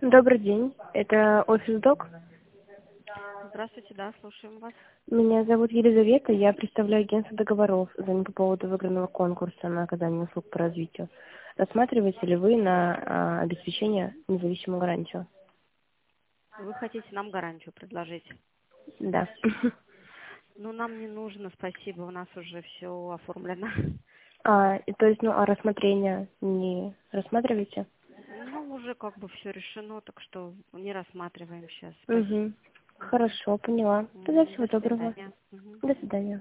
Добрый день, это офис Док. Здравствуйте, да, слушаем вас. Меня зовут Елизавета, я представляю агентство договоров по поводу выигранного конкурса на оказание услуг по развитию. Рассматриваете ли вы на обеспечение независимого гарантию? Вы хотите нам гарантию предложить? Да. Ну, нам не нужно, спасибо, у нас уже все оформлено. То есть, а рассмотрение не рассматриваете? Ну, уже как бы все решено, так что не рассматриваем сейчас, спасибо. Угу. Хорошо, поняла. Тогда всего До доброго. свидания. Мгм. До свидания.